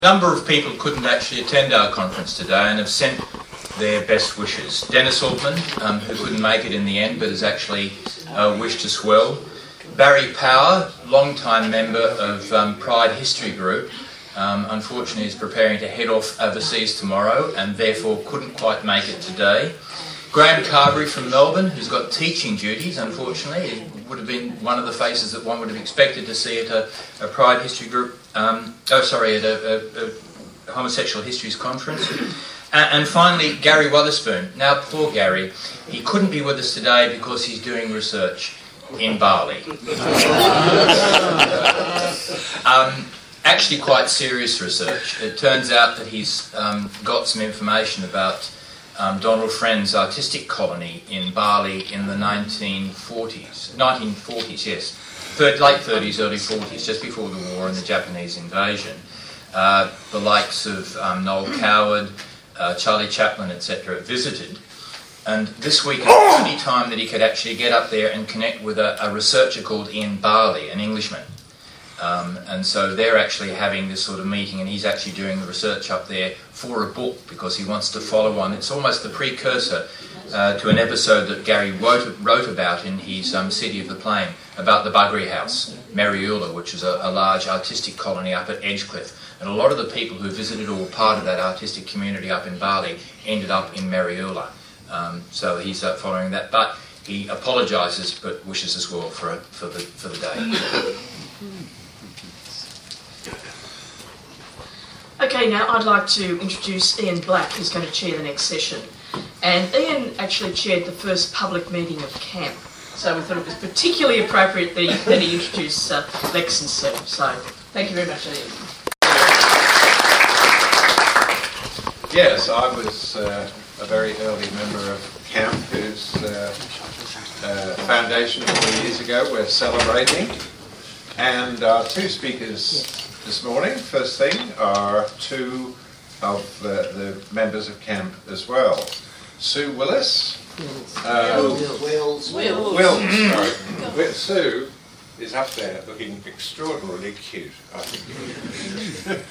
A number of people couldn't actually attend our conference today and have sent their best wishes. Dennis Altman, who couldn't make it in the end but has actually wished us well. Barry Power, long-time member of Pride History Group, unfortunately is preparing to head off overseas tomorrow and therefore couldn't quite make it today. Graham Carberry from Melbourne, who's got teaching duties, unfortunately. He would have been one of the faces that one would have expected to see at a Pride History Group, at a Homosexual Histories Conference. And finally, Gary Wotherspoon. Now, poor Gary, he couldn't be with us today because he's doing research in Bali. Actually quite serious research. It turns out that he's got some information about Donald Friend's artistic colony in Bali in the 1940s, yes, late 30s, early 40s, just before the war and the Japanese invasion. The likes of Noel Coward, Charlie Chaplin, etc. visited, and this week is the only time that he could actually get up there and connect with a researcher called Ian Barley, an Englishman. And so they're actually having this sort of meeting, and he's actually doing the research up there for a book because he wants to follow on. It's almost the precursor to an episode that Gary wrote about in his City of the Plain, about the Buggery House, Mariula, which is a large artistic colony up at Edgecliff. And a lot of the people who visited or were part of that artistic community up in Bali ended up in Mariula. So he's following that. But he apologises but wishes us well for the day. Okay, now I'd like to introduce Ian Black, who's going to chair the next session. And Ian actually chaired the first public meeting of CAMP, so we thought it was particularly appropriate that he introduce Lex and Seb. So, thank you very much, Ian. Yes, I was a very early member of CAMP, whose foundation 4 years ago we're celebrating. And our two speakers this morning, first thing, are two of the members of CAMP as well. Sue Willis. Wills. Sorry. Sue is up there looking extraordinarily cute, I think.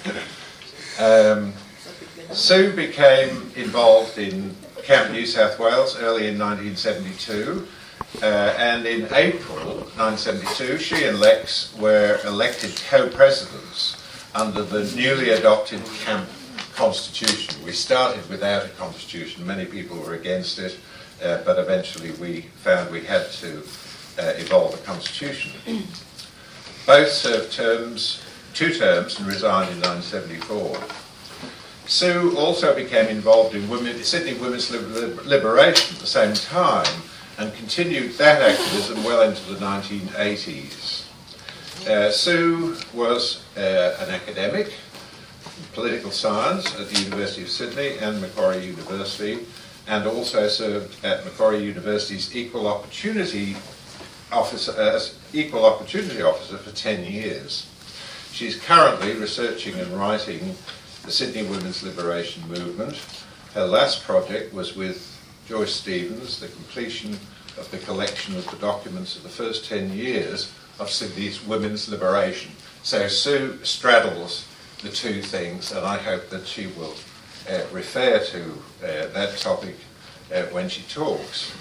Sue became involved in CAMP New South Wales early in 1972. And in April 1972, she and Lex were elected co-presidents under the newly adopted CAMP constitution. We started without a constitution. Many people were against it, but eventually we found we had to evolve a constitution. Both served two terms and resigned in 1974. Sue also became involved in Sydney Women's Liberation at the same time, and continued that activism well into the 1980s. Sue was an academic in political science at the University of Sydney and Macquarie University, and also served at Macquarie University's Equal Opportunity Officer for 10 years. She's currently researching and writing the Sydney Women's Liberation Movement. Her last project was with Joyce Stevens, the completion of the collection of the documents of the first 10 years of Sydney's women's liberation. So Sue straddles the two things, and I hope that she will refer to that topic when she talks.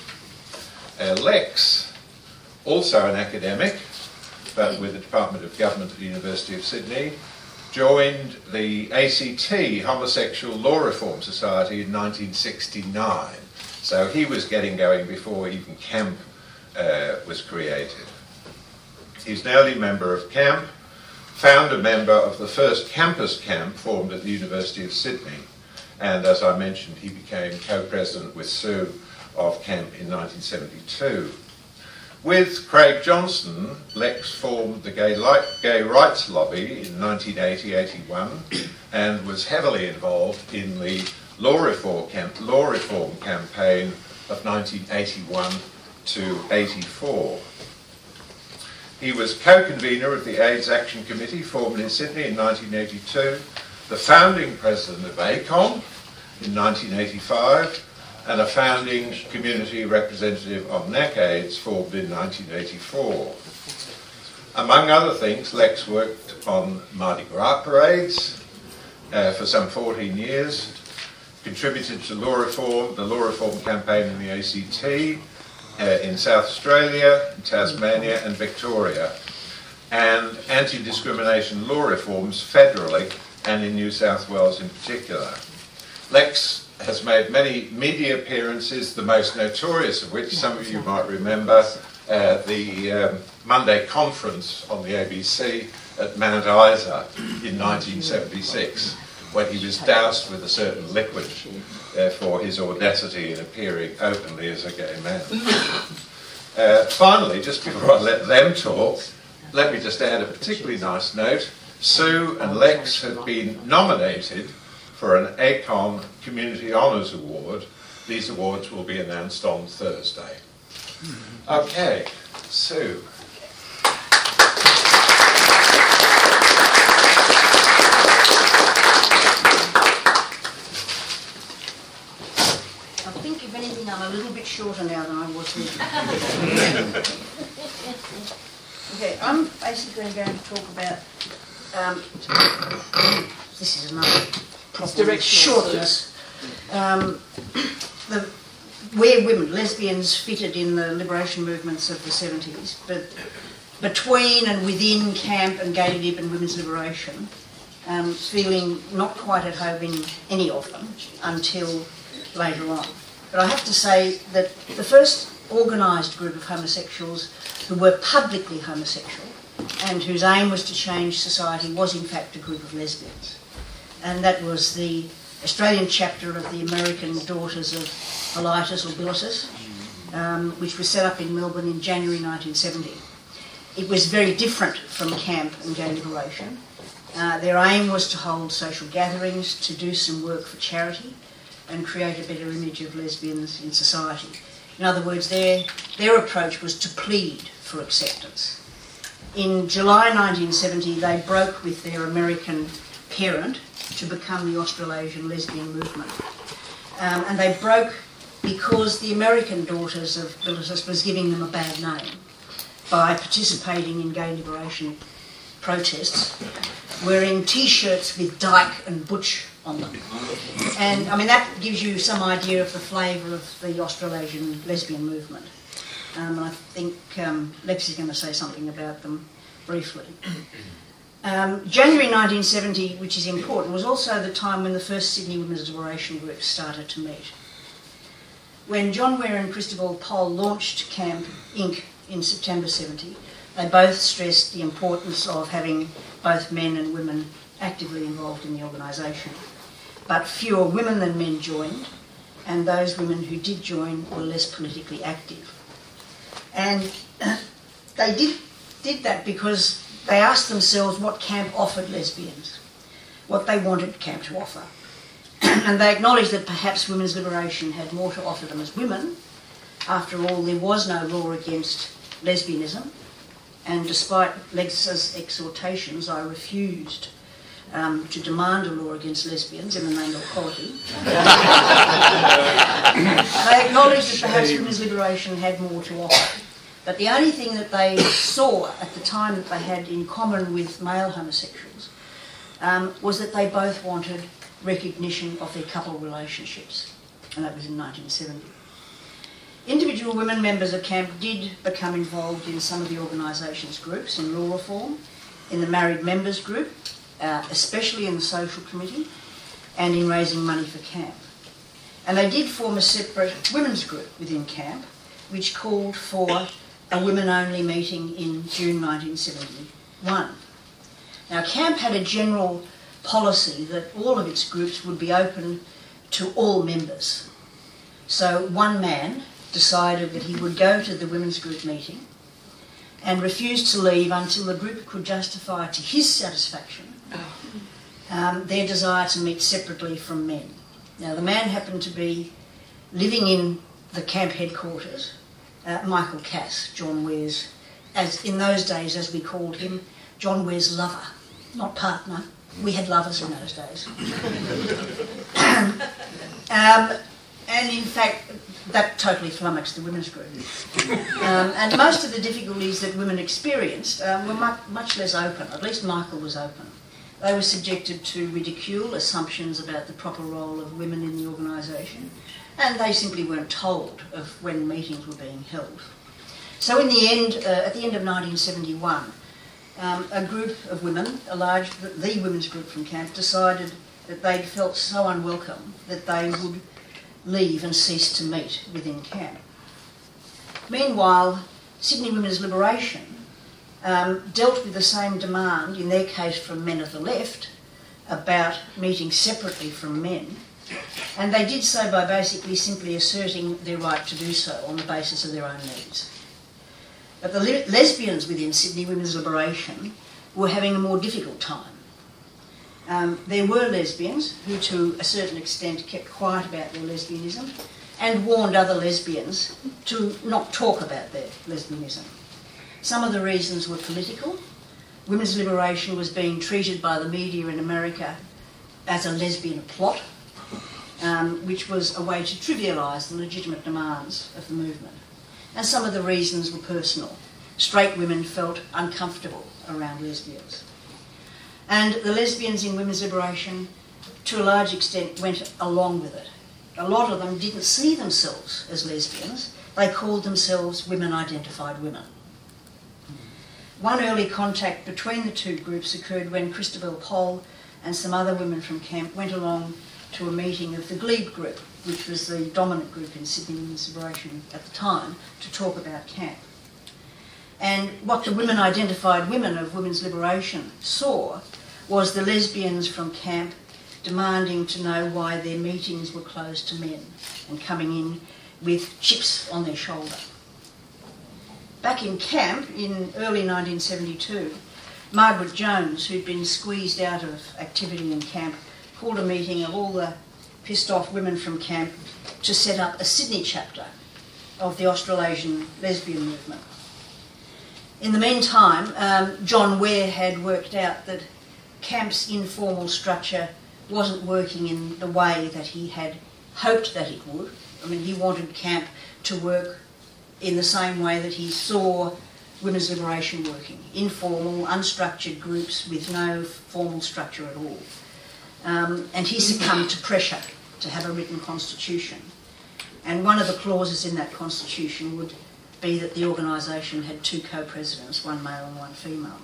Lex, also an academic, but with the Department of Government at the University of Sydney, joined the ACT, Homosexual Law Reform Society, in 1969. So he was getting going before even CAMP was created. He's an early member of CAMP, founder member of the first campus camp formed at the University of Sydney, and as I mentioned, he became co-president with Sue of CAMP in 1972. With Craig Johnson, Lex formed the Gay Rights Lobby in 1980-81 and was heavily involved in the law reform campaign of 1981 to 84. He was co-convener of the AIDS Action Committee formed in Sydney in 1982, the founding president of ACOM in 1985, and a founding community representative of NACAIDS formed in 1984. Among other things, Lex worked on Mardi Gras parades, for some 14 years, contributed to law reform, the law reform campaign in the ACT, in South Australia, Tasmania and Victoria, and anti-discrimination law reforms federally and in New South Wales in particular. Lex has made many media appearances, the most notorious of which some of you might remember, the Monday conference on the ABC at Mount Isa in 1976, when he was doused with a certain liquid for his audacity in appearing openly as a gay man. Finally, just before I let them talk, let me just add a particularly nice note. Sue and Lex have been nominated for an ACON Community Honours Award. These awards will be announced on Thursday. Okay, Sue. I think, if anything, I'm a little bit shorter now than I was then. Okay, I'm basically going to talk about, this is another problem with shortness, where women, lesbians, fitted in the liberation movements of the 70s, but between and within camp and gay lib and women's liberation, feeling not quite at home in any of them until later on. But I have to say that the first organised group of homosexuals who were publicly homosexual and whose aim was to change society was in fact a group of lesbians. And that was the Australian chapter of the American Daughters of Bilitis or Bilitis, which was set up in Melbourne in January 1970. It was very different from camp and gay liberation. Their aim was to hold social gatherings, to do some work for charity and create a better image of lesbians in society. In other words, their approach was to plead for acceptance. In July 1970, they broke with their American parent to become the Australasian lesbian movement. And they broke because the American Daughters of Bilitis was giving them a bad name by participating in gay liberation protests, wearing T-shirts with Dyke and Butch on them. And I mean, that gives you some idea of the flavour of the Australasian lesbian movement. And I think Lex is going to say something about them briefly. January 1970, which is important, was also the time when the first Sydney Women's Liberation groups started to meet. When John Ware and Christabel Pole launched Camp Inc. in September 70, they both stressed the importance of having both men and women actively involved in the organisation. But fewer women than men joined, and those women who did join were less politically active. And they did that because they asked themselves what camp offered lesbians, what they wanted camp to offer. And they acknowledged that perhaps women's liberation had more to offer them as women. After all, there was no law against lesbianism, and despite Lex's exhortations, I refused to demand a law against lesbians in the name of equality. They acknowledged that perhaps women's liberation had more to offer. But the only thing that they saw at the time that they had in common with male homosexuals was that they both wanted recognition of their couple relationships, and that was in 1970. Individual women members of camp did become involved in some of the organisation's groups, in law reform, in the married members group, especially in the social committee, and in raising money for camp. And they did form a separate women's group within camp, which called for a women-only meeting in June 1971. Now, camp had a general policy that all of its groups would be open to all members. So one man decided that he would go to the women's group meeting and refused to leave until the group could justify to his satisfaction their desire to meet separately from men. Now, the man happened to be living in the camp headquarters, Michael Cass, John Ware's, as in those days, as we called him, John Ware's lover, not partner. We had lovers in those days. And in fact, that totally flummoxed the women's group. And most of the difficulties that women experienced were much less open. At least Michael was open. They were subjected to ridicule, assumptions about the proper role of women in the organisation, and they simply weren't told of when meetings were being held. So in the end, at the end of 1971, a group of women, the women's group from camp, decided that they'd felt so unwelcome that they would leave and cease to meet within camp. Meanwhile, Sydney Women's Liberation dealt with the same demand, in their case from men of the left, about meeting separately from men, and they did so by basically simply asserting their right to do so on the basis of their own needs. But the lesbians within Sydney Women's Liberation were having a more difficult time. There were lesbians who, to a certain extent, kept quiet about their lesbianism and warned other lesbians to not talk about their lesbianism. Some of the reasons were political. Women's liberation was being treated by the media in America as a lesbian plot, which was a way to trivialise the legitimate demands of the movement. And some of the reasons were personal. Straight women felt uncomfortable around lesbians. And the lesbians in women's liberation, to a large extent, went along with it. A lot of them didn't see themselves as lesbians. They called themselves women-identified women. One early contact between the two groups occurred when Christabel Pole and some other women from camp went along to a meeting of the Glebe group, which was the dominant group in Sydney Women's Liberation at the time, to talk about camp. And what the women-identified women of women's liberation saw was the lesbians from camp demanding to know why their meetings were closed to men and coming in with chips on their shoulder. Back in camp in early 1972, Margaret Jones, who'd been squeezed out of activity in camp, called a meeting of all the pissed off women from camp to set up a Sydney chapter of the Australasian lesbian movement. In the meantime, John Ware had worked out that camp's informal structure wasn't working in the way that he had hoped that it would. I mean, he wanted camp to work in the same way that he saw women's liberation working, informal, unstructured groups with no formal structure at all. And he succumbed to pressure to have a written constitution. And one of the clauses in that constitution would be that the organisation had 2 co-presidents, one male and one female.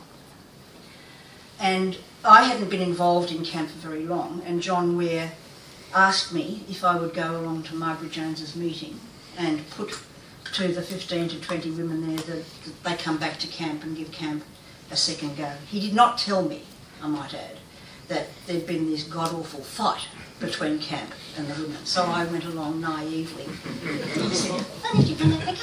And I hadn't been involved in camp for very long, and John Ware asked me if I would go along to Margaret Jones's meeting and put to the 15 to 20 women there that they come back to camp and give camp a second go. He did not tell me, I might add, that there'd been this god-awful fight between camp and the women. So I went along naively. He said, "Why did you come back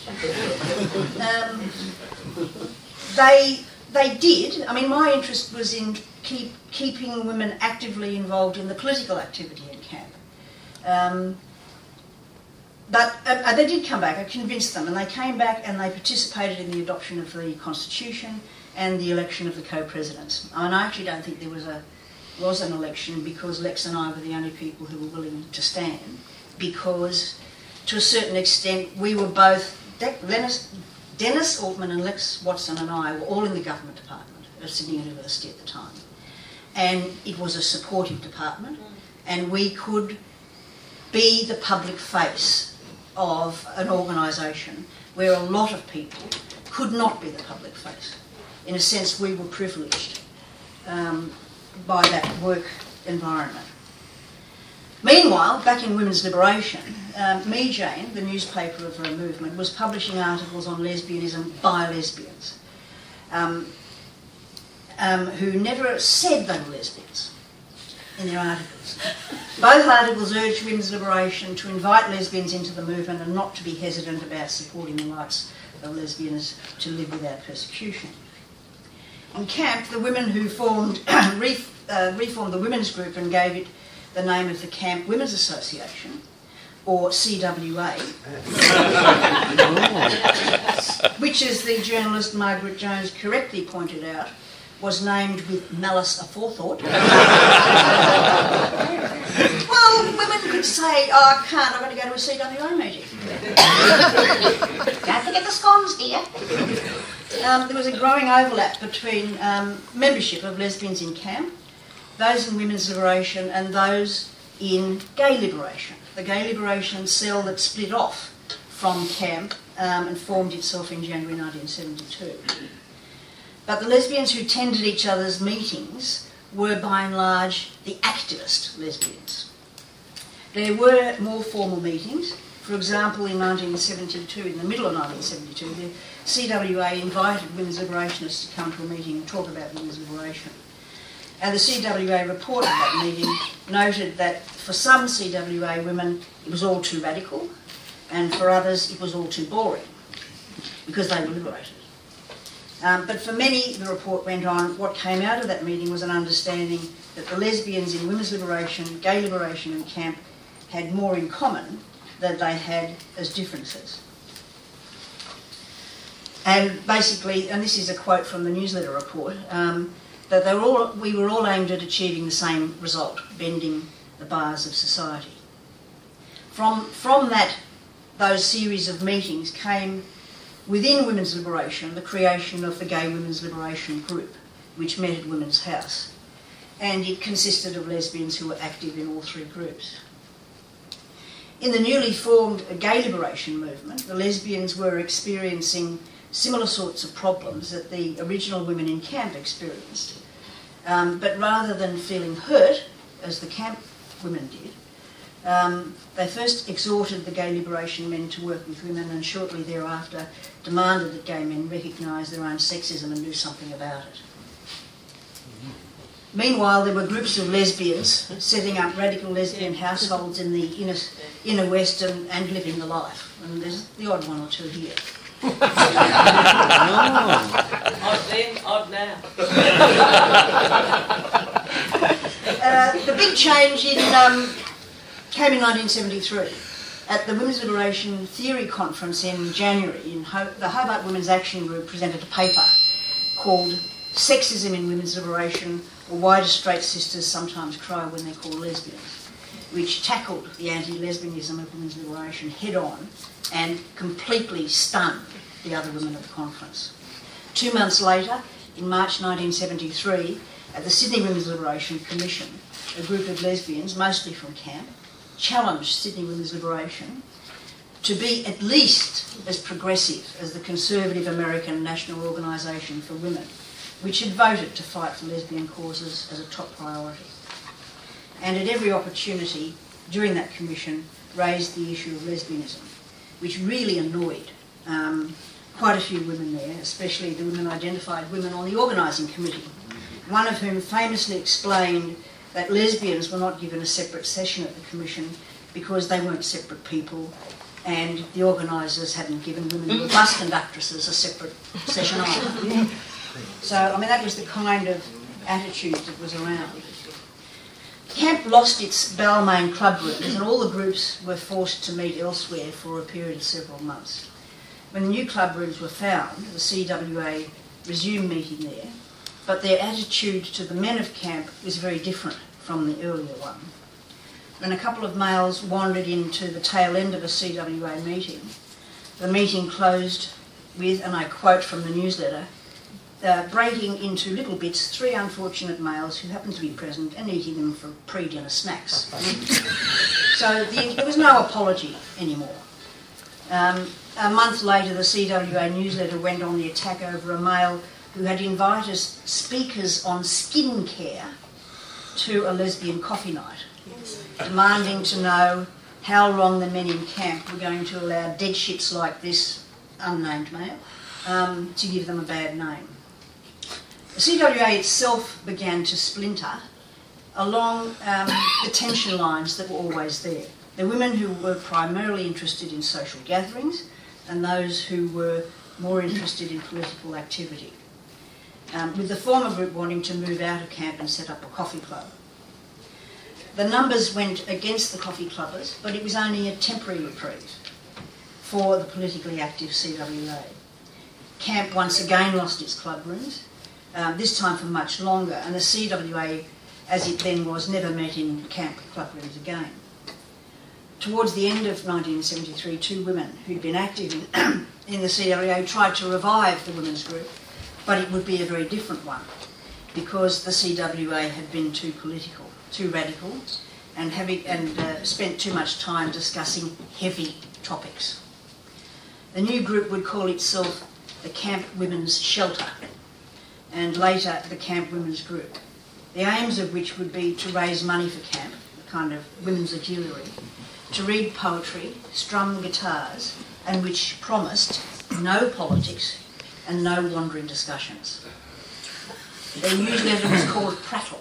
okay?" They did. I mean, my interest was in keeping women actively involved in the political activity in camp. But they did come back. I convinced them, and they came back and they participated in the adoption of the Constitution and the election of the co-presidents. And I actually don't think there was an election because Lex and I were the only people who were willing to stand, because to a certain extent we were both, Dennis Altman and Lex Watson and I were all in the government department of Sydney University at the time. And it was a supportive department, and we could be the public face of an organisation where a lot of people could not be the public face. In a sense, we were privileged by that work environment. Meanwhile, back in women's liberation, Me Jane, the newspaper of the movement, was publishing articles on lesbianism by lesbians who never said they were lesbians in their articles. Both articles urged women's liberation to invite lesbians into the movement and not to be hesitant about supporting the rights of lesbians to live without persecution. In camp, the women who reformed the women's group and gave it the name of the Camp Women's Association, or CWA, which, as the journalist Margaret Jones correctly pointed out, was named with malice aforethought. Well, women could say, "Oh, I can't, I'm going to go to a CWA meeting." Don't forget the scones, dear. There was a growing overlap between membership of lesbians in camp those in women's liberation and those in gay liberation. The gay liberation cell that split off from CAMP and formed itself in January 1972. But the lesbians who attended each other's meetings were by and large the activist lesbians. There were more formal meetings. For example, in 1972, in the middle of 1972, the CWA invited women's liberationists to come to a meeting and talk about women's liberation. And the CWA report of that meeting noted that for some CWA women it was all too radical, and for others it was all too boring, because they were liberated. But for many, the report went on, what came out of that meeting was an understanding that the lesbians in women's liberation, gay liberation and CAMP had more in common than they had as differences. And basically, and this is a quote from the newsletter report, that we were all aimed at achieving the same result, bending the bars of society. From those series of meetings came, within women's liberation, the creation of the Gay Women's Liberation Group, which met at Women's House. And it consisted of lesbians who were active in all three groups. In the newly formed gay liberation movement, the lesbians were experiencing similar sorts of problems that the original women in CAMP experienced. But rather than feeling hurt, as the CAMP women did, they first exhorted the gay liberation men to work with women, and shortly thereafter demanded that gay men recognise their own sexism and do something about it. Meanwhile, there were groups of lesbians setting up radical lesbian households in the inner west and living the life. And there's the odd one or two here. Odd then, odd now. The big change came in 1973 at the Women's Liberation Theory Conference in January. The Hobart Women's Action Group presented a paper called Sexism in Women's Liberation, or Why Do Straight Sisters Sometimes Cry When They're Called Lesbians, which tackled the anti-lesbianism of women's liberation head on and completely stunned the other women at the conference. 2 months later, in March 1973, at the Sydney Women's Liberation Commission, a group of lesbians, mostly from CAMP, challenged Sydney Women's Liberation to be at least as progressive as the conservative American National Organisation for Women, which had voted to fight for lesbian causes as a top priority. And at every opportunity during that commission raised the issue of lesbianism, which really annoyed quite a few women there, especially the women-identified women on the organising committee, one of whom famously explained that lesbians were not given a separate session at the commission because they weren't separate people, and the organisers hadn't given women who were bus conductresses a separate session either. So, I mean, that was the kind of attitude that was around. CAMP lost its Balmain club rooms, and all the groups were forced to meet elsewhere for a period of several months. When the new club rooms were found, the CWA resumed meeting there, but their attitude to the men of CAMP was very different from the earlier one. When a couple of males wandered into the tail end of a CWA meeting, the meeting closed with, and I quote from the newsletter, breaking into little bits 3 unfortunate males who happened to be present and eating them for pre-dinner snacks. So there was no apology anymore. A month later, the CWA newsletter went on the attack over a male who had invited speakers on skincare to a lesbian coffee night, demanding to know how long the men in CAMP were going to allow dead shits like this, unnamed male, to give them a bad name. The CWA itself began to splinter along the tension lines that were always there. The women who were primarily interested in social gatherings and those who were more interested in political activity, with the former group wanting to move out of CAMP and set up a coffee club. The numbers went against the coffee clubbers, but it was only a temporary reprieve for the politically active CWA. CAMP once again lost its club rooms, this time for much longer, and the CWA, as it then was, never met in CAMP club rooms again. Towards the end of 1973, 2 women who'd been active in the CWA tried to revive the women's group, but it would be a very different one. because the CWA had been too political, too radical, and spent too much time discussing heavy topics. The new group would call itself the Camp Women's Shelter, and later the Camp Women's Group, the aims of which would be to raise money for camp, a kind of women's auxiliary, to read poetry, strum guitars, and which promised no politics and no wandering discussions. Their newsletter was called Prattle.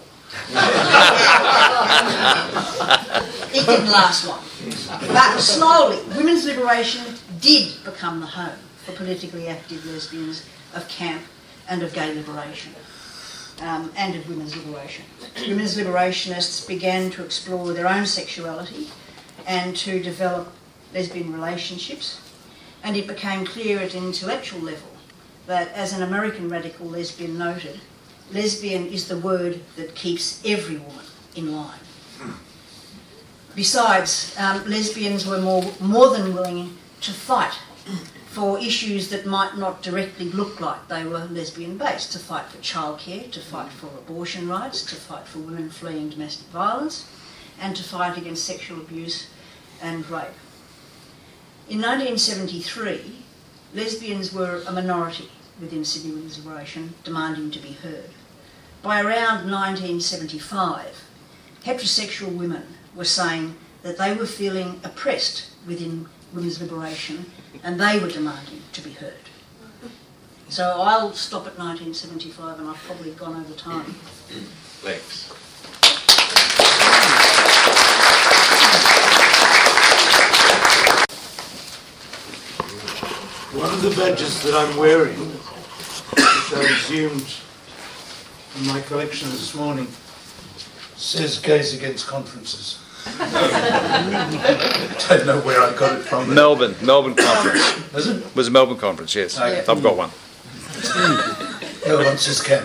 It didn't last long. But slowly, women's liberation did become the home for politically active lesbians of camp and of gay liberation, and of women's liberation. Women's liberationists began to explore their own sexuality and to develop lesbian relationships, and it became clear at an intellectual level that, as an American radical lesbian noted, lesbian is the word that keeps every woman in line. Besides, lesbians were more than willing to fight for issues that might not directly look like they were lesbian-based, to fight for childcare, to fight for abortion rights, to fight for women fleeing domestic violence, and to fight against sexual abuse and rape. In 1973, lesbians were a minority within Sydney Women's Liberation, demanding to be heard. By around 1975, heterosexual women were saying that they were feeling oppressed within women's liberation and they were demanding to be heard. So I'll stop at 1975 and I've probably gone over time. Thanks. One of the badges that I'm wearing, which I resumed in my collection this morning, says Gays Against Conferences. I don't know where I got it from. Melbourne conference. Was it? It was a Melbourne conference, yes. Okay. I've got one. The other one says camp.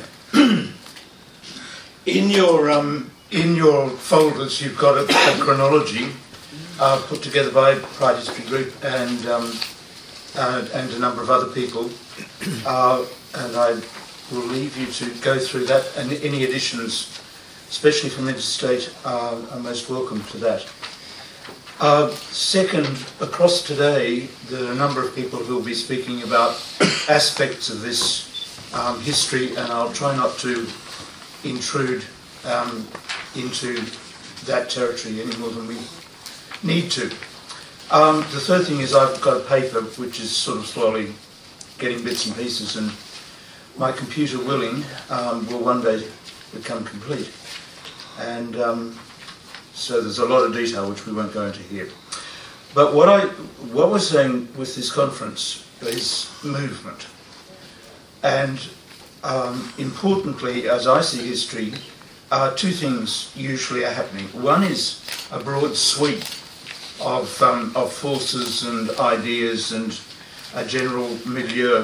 In your folders, you've got a chronology put together by Pride History Group and a number of other people, and I will leave you to go through that, and any additions, especially from interstate, are most welcome to that. Second, across today, there are a number of people who will be speaking about aspects of this history, and I'll try not to intrude into that territory any more than we need to. The third thing is I've got a paper which is sort of slowly getting bits and pieces, and my computer willing will one day become complete. And so there's a lot of detail which we won't go into here. But what we're saying with this conference is movement. And importantly, as I see history, two things usually are happening. One is a broad sweep of forces and ideas and a general milieu.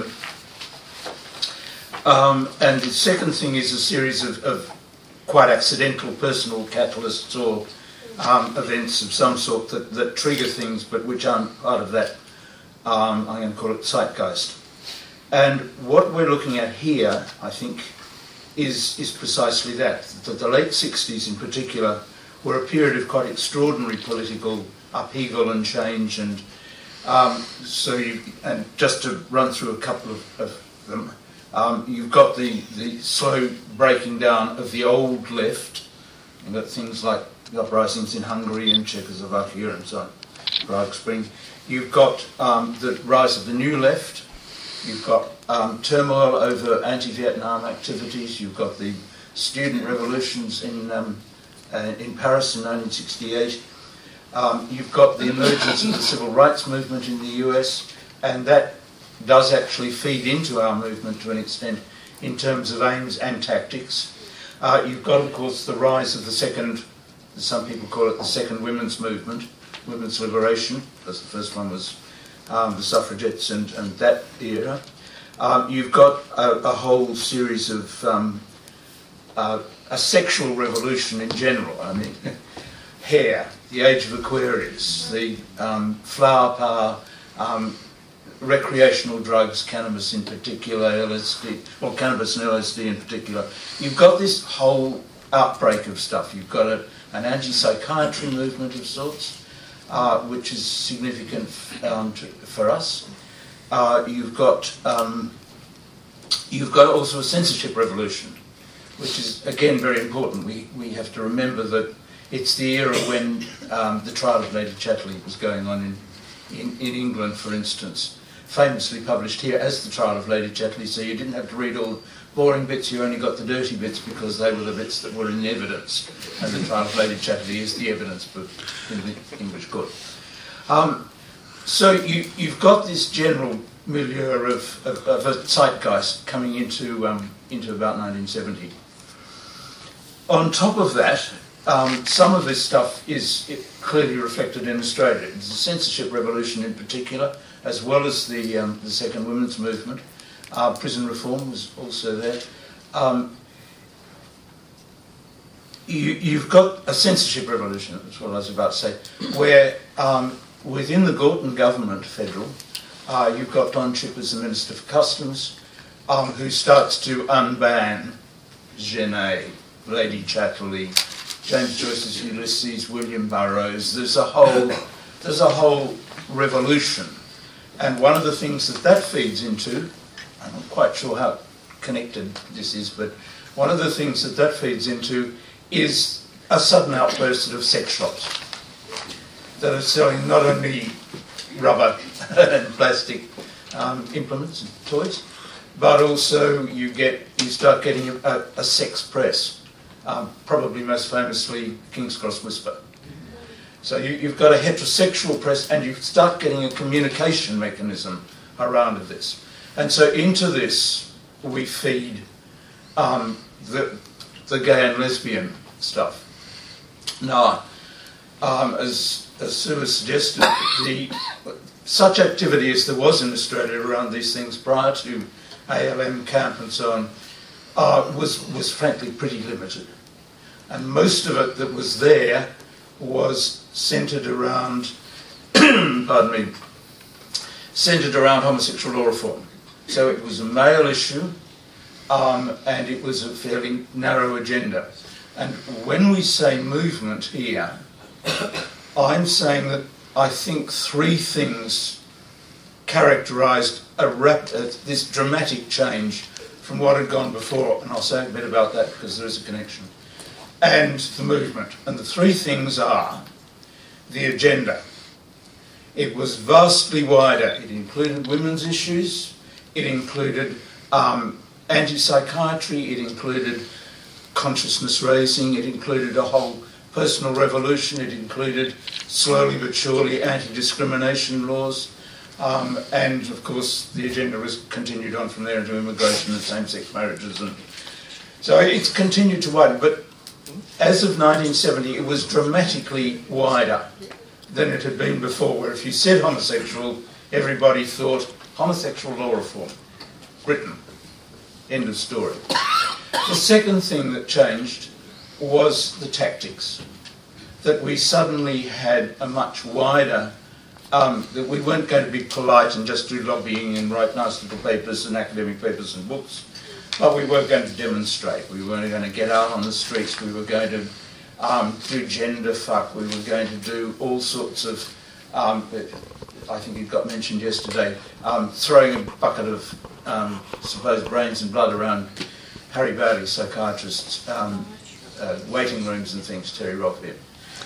And the second thing is a series of quite accidental personal catalysts or events of some sort that trigger things but which aren't part of that, I'm going to call it zeitgeist. And what we're looking at here, I think, is precisely that. The late 60s in particular were a period of quite extraordinary political upheaval and change, and and just to run through a couple of them, you've got the slow breaking down of the old left. You've got things like the uprisings in Hungary and Czechoslovakia and so on, Prague Spring. You've got the rise of the new left. You've got turmoil over anti-Vietnam activities. You've got the student revolutions in Paris in 1968. You've got the emergence of the civil rights movement in the US, and that does actually feed into our movement to an extent in terms of aims and tactics. You've got, of course, the rise of the second, some people call it the second women's movement, women's liberation, because the first one was the suffragettes and that era. You've got a whole series of a sexual revolution in general. I mean, hair, the age of Aquarius, the flower power recreational drugs, cannabis in particular, LSD, well, cannabis and LSD in particular. You've got this whole outbreak of stuff. You've got an anti-psychiatry movement of sorts, which is significant for us. You've got also a censorship revolution, which is again very important. We have to remember that it's the era when the trial of Lady Chatterley was going on in England, for instance, famously published here as the trial of Lady Chatterley, so you didn't have to read all the boring bits, you only got the dirty bits because they were the bits that were in evidence, and the trial of Lady Chatterley is the evidence book in the English court. So you've got this general milieu of a zeitgeist coming into about 1970. On top of that, some of this stuff is clearly reflected in Australia. It's the censorship revolution in particular, as well as the second women's movement. Prison reform was also there. You've got a censorship revolution, that's what I was about to say, where within the Gorton government, federal, you've got Don Chipp as the Minister for Customs, who starts to unban Genet, Lady Chatterley, James Joyce's Ulysses, William Burroughs. There's a whole revolution, and one of the things that feeds into, I'm not quite sure how connected this is, but one of the things that feeds into is a sudden outburst of sex shops that are selling not only rubber and plastic implements and toys, but also you start getting a sex press. Probably most famously King's Cross Whisper. So you've got a heterosexual press, and you start getting a communication mechanism around this. And so into this we feed the gay and lesbian stuff. Now, as Sue has suggested, such activity as there was in Australia around these things prior to ALM camp and so on, was frankly pretty limited. And most of it that was there was centred around, centred around homosexual law reform. So it was a male issue, and it was a fairly narrow agenda. And when we say movement here, I'm saying that I think three things characterised this dramatic change from what had gone before, and I'll say a bit about that because there is a connection, and the movement. And the three things are the agenda. It was vastly wider. It included women's issues, it included anti-psychiatry, it included consciousness raising, it included a whole personal revolution, it included slowly but surely anti-discrimination laws, and of course the agenda was continued on from there into immigration and same-sex marriages, and so it's continued to widen. But as of 1970 it was dramatically wider than it had been before, where if you said homosexual, everybody thought homosexual law reform, Britain, end of story. The second thing that changed was the tactics, that we suddenly had a much wider, that we weren't going to be polite and just do lobbying and write nice little papers and academic papers and books, but we were going to demonstrate, we were going to get out on the streets, we were going to do gender fuck, we were going to do all sorts of, I think it got mentioned yesterday, throwing a bucket of supposed brains and blood around Harry Bailey, psychiatrists, waiting rooms and things, Terry Rockfield.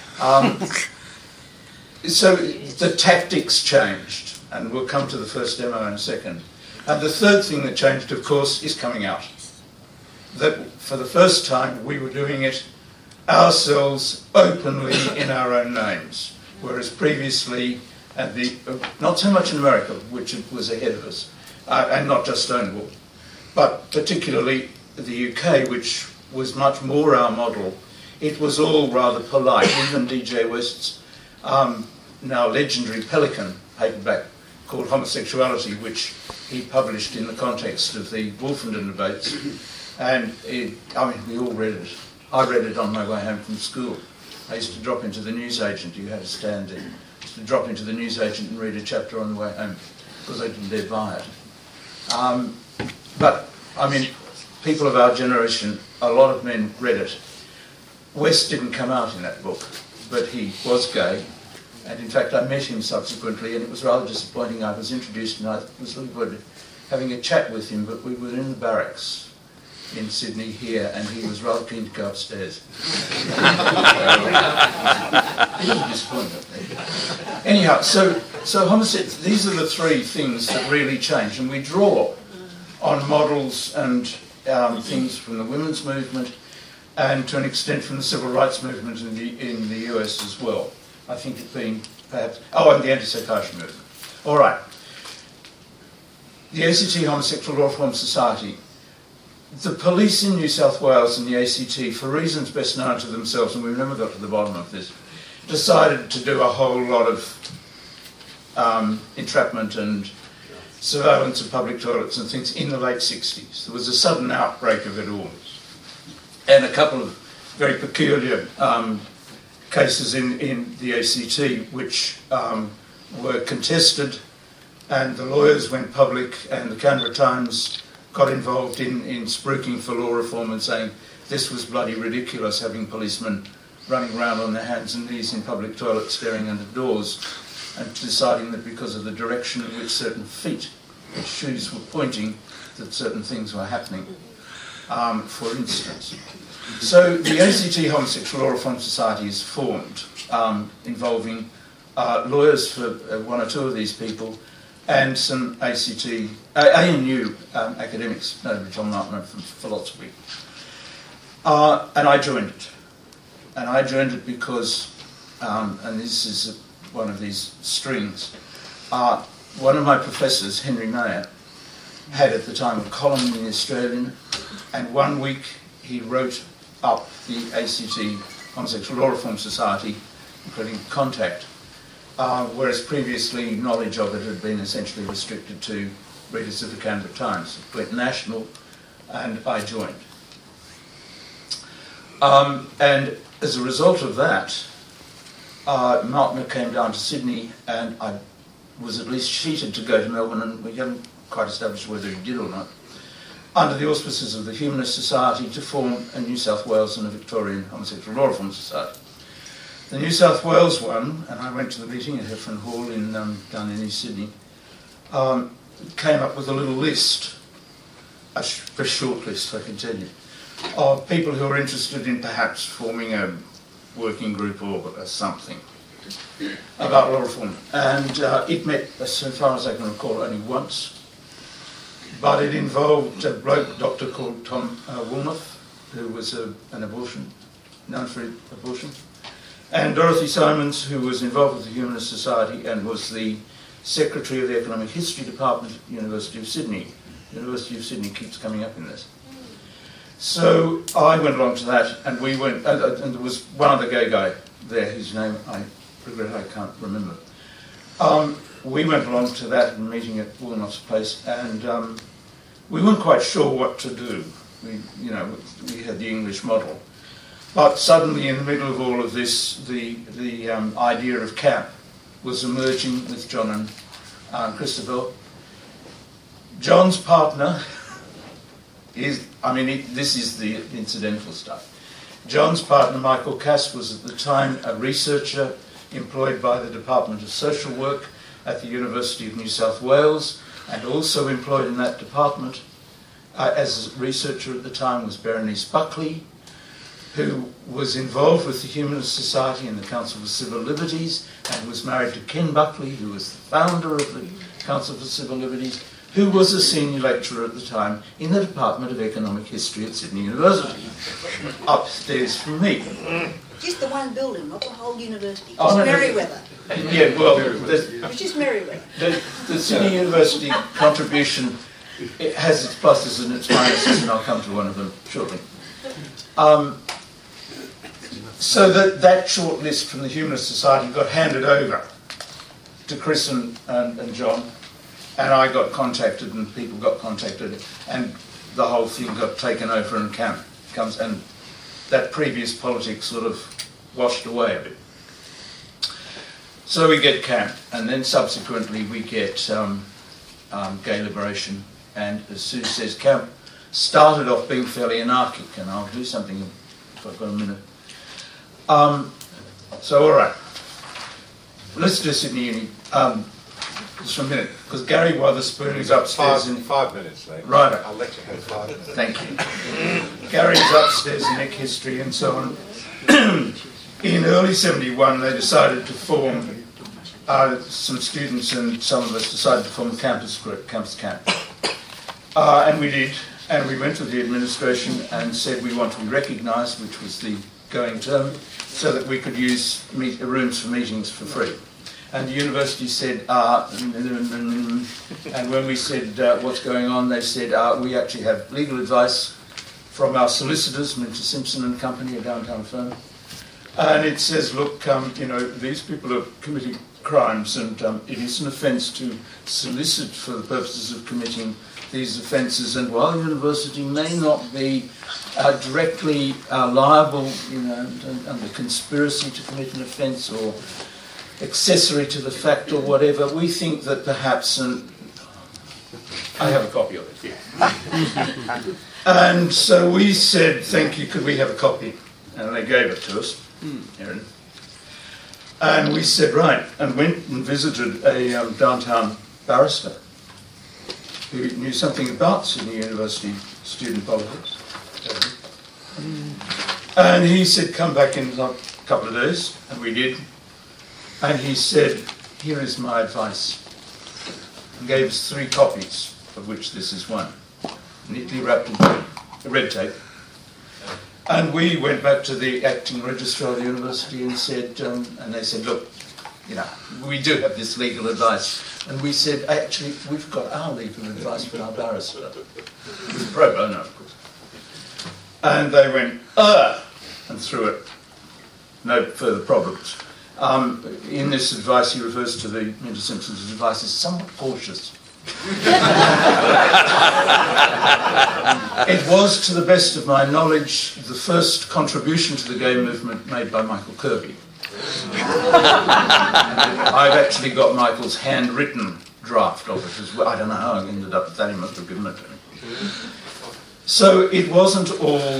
So the tactics changed, and we'll come to the first demo in a second. And the third thing that changed, of course, is coming out. That for the first time we were doing it ourselves openly in our own names, whereas previously, not so much in America, which was ahead of us, and not just Stonewall, but particularly the UK, which was much more our model. It was all rather polite. Even DJ West's now legendary Pelican paperback called Homosexuality, which he published in the context of the Wolfenden debates, and we all read it. I read it on my way home from school. I used to drop into the newsagent. You had to stand there. I used to drop into the newsagent and read a chapter on the way home. because they didn't dare buy it. But, I mean, people of our generation, a lot of men read it. West didn't come out in that book, but he was gay, and in fact I met him subsequently, and it was rather disappointing. I was introduced and I was looking forward to having a chat with him, but we were in the barracks in Sydney here, and he was rather keen to go upstairs. Anyhow, so these are the three things that really change, and we draw on models and things from the women's movement, and to an extent from the civil rights movement in the US as well. I think it being perhaps... Oh, and the anti-psychiatry movement. All right. The ACT Homosexual Law Reform Society. The police in New South Wales and the ACT, for reasons best known to themselves, and we've never got to the bottom of this, decided to do a whole lot of entrapment and surveillance of public toilets and things in the late 60s. There was a sudden outbreak of it all. And a couple of very peculiar cases in the ACT which were contested, and the lawyers went public, and the Canberra Times got involved in spruiking for law reform and saying this was bloody ridiculous, having policemen running around on their hands and knees in public toilets staring under doors, and deciding that because of the direction in which certain feet and shoes were pointing that certain things were happening, for instance. So the ACT Homosexual Law Reform Society is formed, involving lawyers for one or two of these people, and some ANU academics, notably John Martin from philosophy. And I joined it. And I joined it because, and this is one of these strings, one of my professors, Henry Mayer, had at the time a column in the Australian, and one week he wrote up the ACT Homosexual Law Reform Society, including Contact, whereas previously knowledge of it had been essentially restricted to readers of the Canberra Times. It went national, and I joined. And as a result of that, Martin came down to Sydney, and I was at least sheeted to go to Melbourne, and we haven't quite established whether he did or not, under the auspices of the Humanist Society, to form a New South Wales and a Victorian Homosexual Law Reform Society. The New South Wales one, and I went to the meeting at Heffron Hall down in East Sydney, came up with a little list, a short list, I can tell you, of people who are interested in perhaps forming a working group or something about law reform. And it met, so far as I can recall, only once. But it involved a bloke, doctor called Tom Woolnough, who was known for abortion, and Dorothy Simons, who was involved with the Humanist Society and was the Secretary of the Economic History Department at the University of Sydney. The University of Sydney keeps coming up in this. So I went along to that, and we went, and there was one other gay guy there whose name I regret I can't remember. We went along to that meeting at Woolnoth's place, and we weren't quite sure what to do. We had the English model. But suddenly, in the middle of all of this, the idea of CAMP was emerging with John and Christabel. John's partner is, this is the incidental stuff. John's partner, Michael Cass, was at the time a researcher employed by the Department of Social Work at the University of New South Wales, and also employed in that department as a researcher at the time was Berenice Buckley, who was involved with the Humanist Society and the Council for Civil Liberties, and was married to Ken Buckley, who was the founder of the Council for Civil Liberties, who was a senior lecturer at the time in the Department of Economic History at Sydney University, upstairs from me. Just the one building, not the whole university. Just Oh, no, Merriweather. Yeah, well, It's just Merriweather. the Sydney University contribution, it has its pluses and its minuses, and I'll come to one of them shortly. So that short list from the Humanist Society got handed over to Chris and John, and I got contacted, and people got contacted, and the whole thing got taken over, and CAMP comes, and that previous politics sort of washed away a bit. So we get CAMP, and then subsequently we get gay liberation, and as Sue says, camp started off being fairly anarchic, and I'll do something if I've got a minute. So, all right, let's do Sydney Uni just for a minute, because Gary Wotherspoon is upstairs. 5 minutes later. Right. I'll let you have 5 minutes. Thank you. Gary's upstairs in Nick history and so on. In early 71, they decided to form, some students and some of us decided to form a campus group, Campus Camp. And we did, and we went to the administration and said we want to be recognised, which was the going term, so that we could use rooms for meetings for free. And the university said, and when we said what's going on, they said, we actually have legal advice from our solicitors, Minter Simpson and Company, a downtown firm. And it says, look, these people are committing crimes, and it is an offence to solicit for the purposes of committing these offences. And while the university may not be directly liable, under conspiracy to commit an offence or accessory to the fact or whatever, we think that perhaps, and I have a copy of it here. And so we said, thank you, could we have a copy? And they gave it to us, Erin. And we said, right, and went and visited a downtown barrister who knew something about Sydney University student politics. And he said, come back in a couple of days, and we did. And he said, here is my advice, and gave us 3 copies, of which this is one, neatly wrapped in red tape. And we went back to the acting registrar of the university and said, and they said, look, we do have this legal advice. And we said, actually, we've got our legal advice from our barrister. Pro bono, of course. And they went, and threw it. No further problems. In this advice, he refers to the Minter Simpson's advice as somewhat cautious. It was, to the best of my knowledge, the first contribution to the gay movement made by Michael Kirby. I've actually got Michael's handwritten draft of it as well. I don't know how I ended up with that. He must have given it to me. So it wasn't all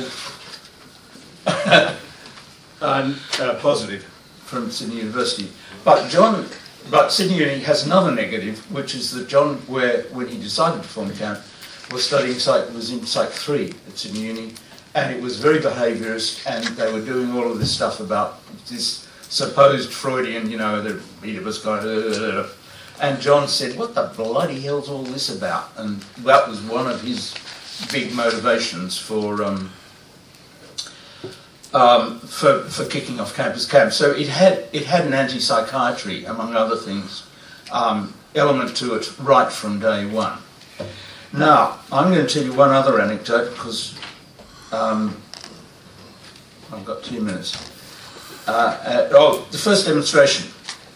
positive from Sydney University. But Sydney Uni has another negative, which is that John, when he decided to form camp, was in Psych 3 at Sydney Uni, and it was very behaviourist, and they were doing all of this stuff about this supposed Freudian, the Oedipus guy, and John said, what the bloody hell's all this about? And that was one of his big motivations for kicking off Campus Camp. So it had an anti-psychiatry, among other things, element to it right from day one. Now, I'm going to tell you one other anecdote, because I've got 2 minutes. The first demonstration.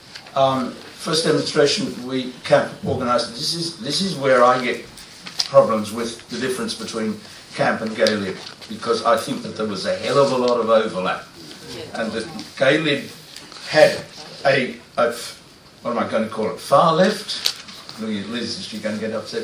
Camp organised. This is where I get problems with the difference between camp and gay lib, because I think that there was a hell of a lot of overlap, and that gay lib had a what am I going to call it, far left. Liz, is she going to get upset?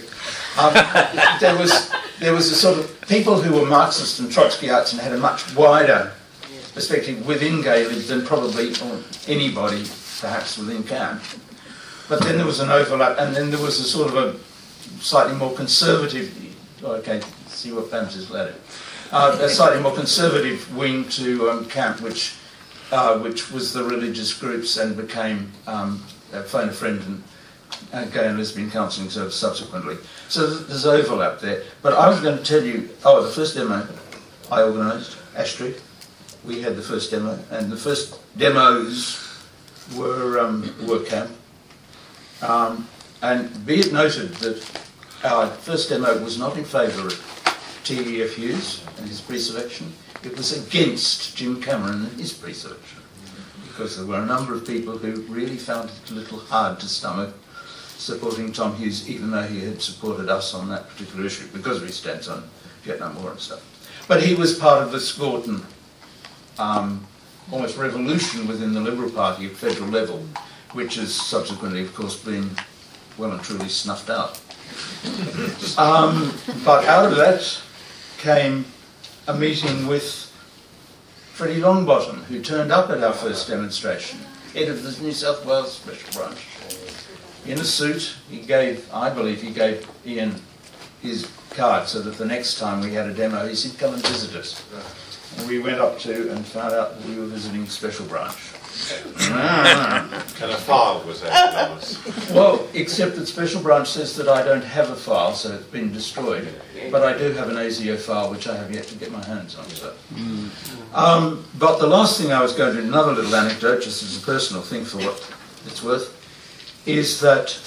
There was a sort of people who were Marxist and Trotskyites and had a much wider perspective within gay lib than probably anybody perhaps within camp. But then there was an overlap, and then there was a sort of a slightly more conservative, see what Pam says later, a slightly more conservative wing to camp, which was the religious groups and became Phone a Friend and Gay and Lesbian Counselling Service subsequently. So there's overlap there. But I was going to tell you, the first demo I organised, Ash Street, we had the first demo, and the first demos were camp. And be it noted that our first demo was not in favour of T.E.F. Hughes and his pre-selection. It was against Jim Cameron and his pre-selection, because there were a number of people who really found it a little hard to stomach supporting Tom Hughes, even though he had supported us on that particular issue, because of his stance on Vietnam War and stuff. But he was part of this Gorton almost revolution within the Liberal Party at federal level, which has subsequently, of course, been well and truly snuffed out. But out of that came a meeting with Freddie Longbottom, who turned up at our first demonstration, head of the New South Wales Special Branch. In a suit, I believe he gave Ian his card so that the next time we had a demo, he said, come and visit us. And we went up to and found out that we were visiting Special Branch. And a file was added on us. Well, except that Special Branch says that I don't have a file, so it's been destroyed. But I do have an ASIO file, which I have yet to get my hands on. So. But the last thing I was going to do, another little anecdote, just as a personal thing for what it's worth, is that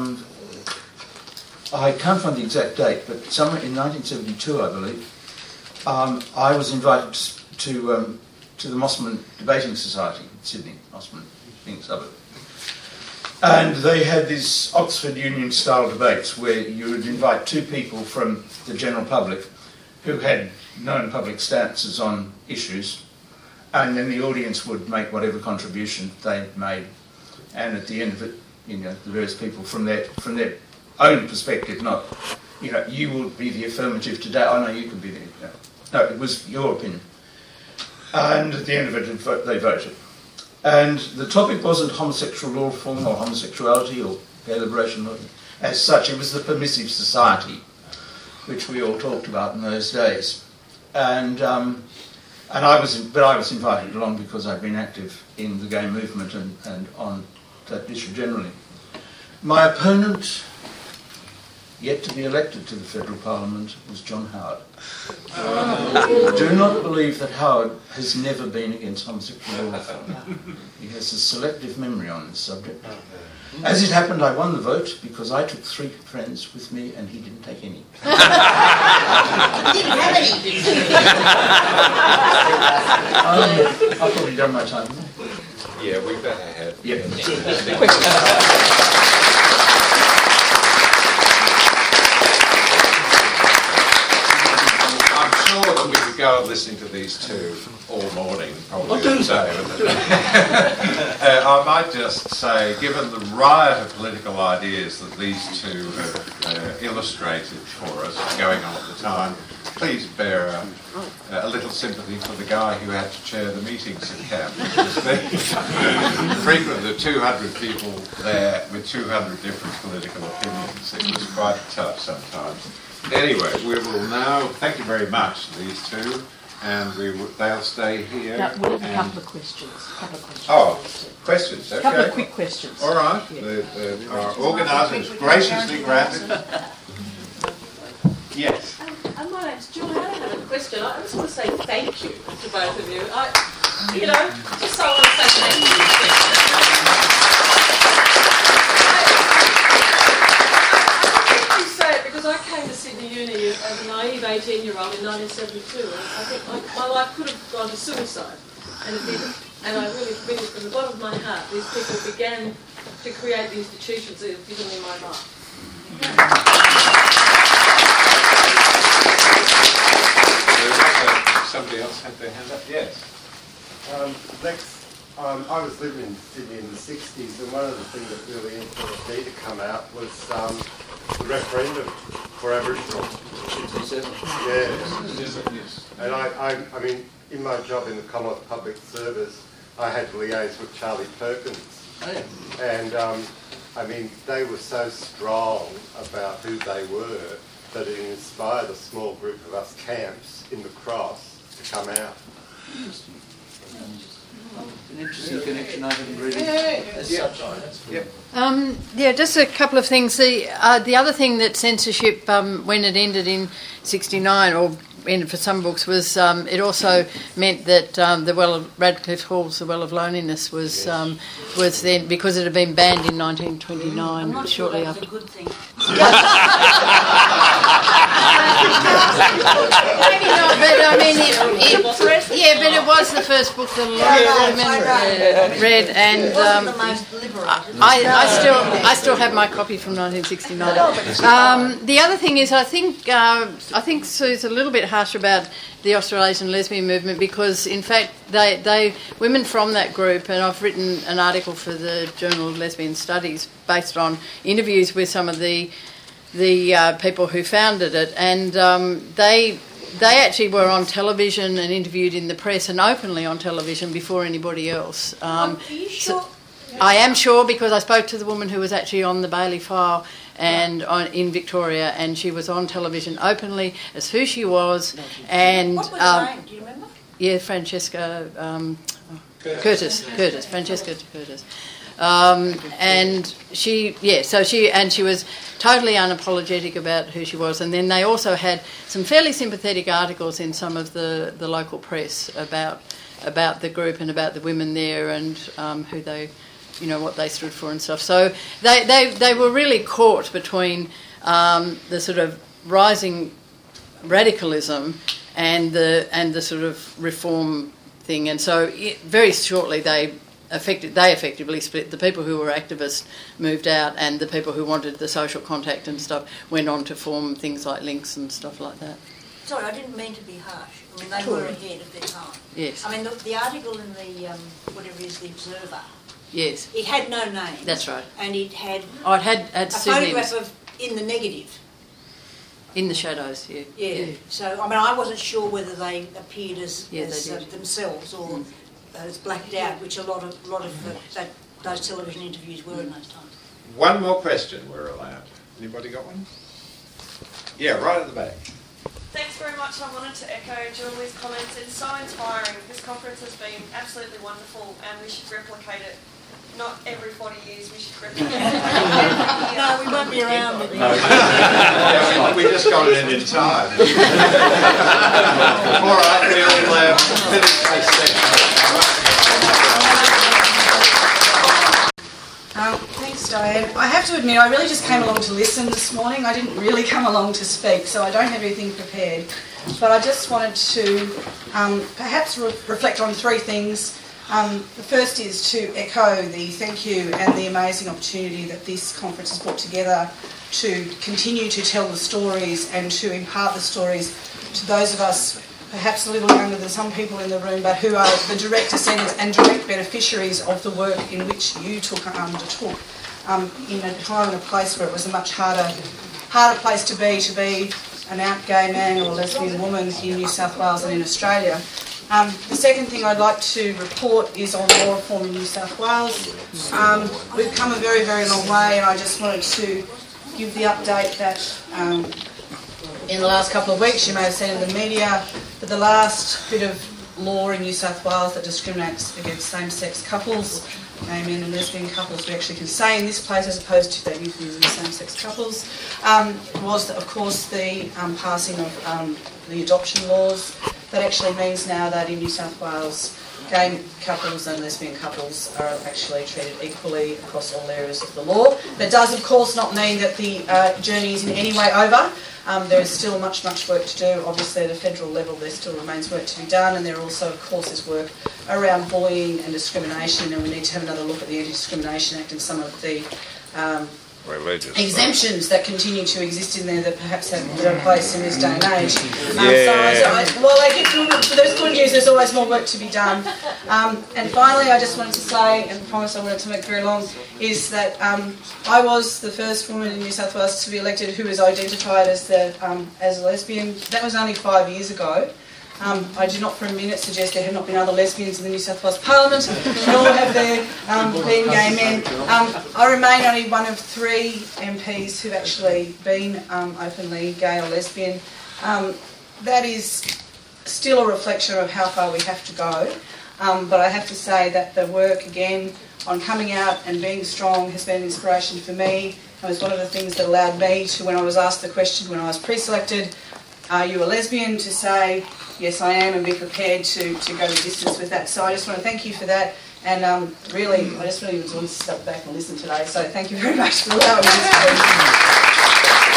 I can't find the exact date, but somewhere in 1972, I believe, I was invited to the Mosman Debating Society in Sydney, Mosman being a suburb. And they had these Oxford Union-style debates where you would invite two people from the general public who had known public stances on issues, and then the audience would make whatever contribution they made. And at the end of it, the various people from their own perspective, not, you will be the affirmative today. Oh no, you can be the. No, it was your opinion. And at the end of it, they voted. And the topic wasn't homosexual law reform or homosexuality or gay liberation as such. It was the permissive society, which we all talked about in those days. And I was invited along because I'd been active in the gay movement and on that issue generally. My opponent, yet to be elected to the federal parliament, was John Howard. Do not believe that Howard has never been against homosexual law reform. He has a selective memory on this subject. As it happened, I won the vote because I took 3 friends with me and he didn't take any. Didn't have any. I've probably done my time. Yeah, we better head. Yeah. I'm sure that we could go on listening to these two all morning, probably. I might just say, given the riot of political ideas that these two have illustrated for us going on at the time, please bear a little sympathy for the guy who had to chair the meetings at camp. Frequently, there were 200 people there with 200 different political opinions. It was quite tough sometimes. Anyway, we will now, thank you very much, these two, and they'll stay here. No, we have a couple of questions. Oh, questions, okay. A couple of quick questions. All right, Yeah. our organisers graciously granted. Yes. My name's Jill. I don't have a question. I just want to say thank you to both of you. Just so I want to say thank you. I say it because I came to Sydney Uni as a naive 18-year-old in 1972, and I think my life could have gone to suicide, and it didn't. And I really, really, from the bottom of my heart, these people began to create the institutions that have given me my life. Somebody else had their hand up? Yes. I was living in Sydney in the 60s, and one of the things that really influenced me to come out was the referendum for Aboriginal. 67. Yes. And I mean, in my job in the Commonwealth Public Service, I had to liaise with Charlie Perkins. Oh, yeah. And I mean, they were so strong about who they were that it inspired a small group of us camps in the Cross to come out. Interesting. An interesting connection I haven't really as such. Yeah, just a couple of things. The other thing that censorship, when it ended in 69, or ended for some books, was it also meant that the Well of Radcliffe Hall's The Well of Loneliness was then, because it had been banned in 1929, shortly after. Maybe not, but I mean, but it was the first book that a lot of women read, and I still have my copy from 1969. The other thing is, I think Sue's a little bit harsh about the Australasian lesbian movement because, in fact, they women from that group, and I've written an article for the Journal of Lesbian Studies based on interviews with some of the people who founded it, and they actually were on television and interviewed in the press and openly on television before anybody else. Are you sure? I am sure because I spoke to the woman who was actually on the Bailey file and in Victoria, and she was on television openly as who she was. And what was her name? Do you remember? Yeah, Francesca Curtis. Francesca Curtis. And she was totally unapologetic about who she was. And then they also had some fairly sympathetic articles in some of the local press about the group and about the women there and who they, what they stood for and stuff. So they were really caught between the sort of rising radicalism and the sort of reform thing. And so very shortly they effectively split. The people who were activists moved out, and the people who wanted the social contact and stuff went on to form things like Links and stuff like that. Sorry, I didn't mean to be harsh. I mean, they were ahead of their time. Yes. I mean, the article in the, whatever it is, The Observer, yes, it had no name. That's right. And it had it had a pseudonyms. photograph of in the negative. In the shadows, yeah. Yeah. So, I mean, I wasn't sure whether they appeared as they did. themselves or as blacked out, which a lot of those television interviews were in those times. One more question we're allowed. Anybody got one? Yeah, right at the back. Thanks very much. I wanted to echo Julie's comments. It's so inspiring. This conference has been absolutely wonderful, and we should replicate it. Not every 40 years, we should replicate it. No, we won't be around. Yeah, we just got it in time. All right, we'll finish this section. Thanks, Diane. I have to admit, I really just came along to listen this morning. I didn't really come along to speak, so I don't have anything prepared. But I just wanted to perhaps reflect on three things. The first is to echo the thank you and the amazing opportunity that this conference has brought together to continue to tell the stories and to impart the stories to those of us perhaps a little younger than some people in the room, but who are the direct descendants and direct beneficiaries of the work in which you undertook in a time and a place where it was a much harder place to be an out gay man or lesbian woman in New South Wales and in Australia. The second thing I'd like to report is on law reform in New South Wales. We've come a very, very long way, and I just wanted to give the update that in the last couple of weeks, you may have seen in the media that the last bit of law in New South Wales that discriminates against same-sex couples, gay men and lesbian couples, we actually can say in this place as opposed to that euphemism of same-sex couples, was, of course, the passing of the adoption laws. That actually means now that in New South Wales, gay couples and lesbian couples are actually treated equally across all areas of the law. That does, of course, not mean that the journey is in any way over. There is still much work to do. Obviously, at a federal level, there still remains work to be done, and there also, of course, is work around bullying and discrimination, and we need to have another look at the Anti-Discrimination Act and some of the exemptions that continue to exist in there that perhaps have no place in this day and age. There's good news, there's always more work to be done. And finally, I just wanted to say, and I promise I won't make it very long, is that I was the first woman in New South Wales to be elected who was identified as a lesbian. That was only 5 years ago. I do not for a minute suggest there have not been other lesbians in the New South Wales Parliament, nor have there been gay men. I remain only one of 3 MPs who've actually been openly gay or lesbian. That is still a reflection of how far we have to go, but I have to say that the work, again, on coming out and being strong has been an inspiration for me. It was one of the things that allowed me to, when I was asked the question when I was pre-selected, are you a lesbian, to say, yes, I am, and be prepared to go the distance with that. So I just want to thank you for that, and I just really enjoyed to step back and listen today. So thank you very much for allowing me to speak.